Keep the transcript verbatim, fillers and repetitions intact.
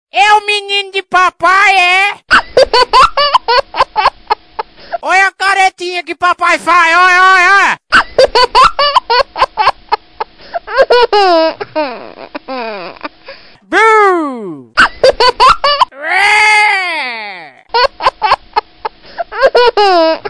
É o menino de papai, é? Olha a caretinha que papai faz, olha, olha, olha. Boo! Ré!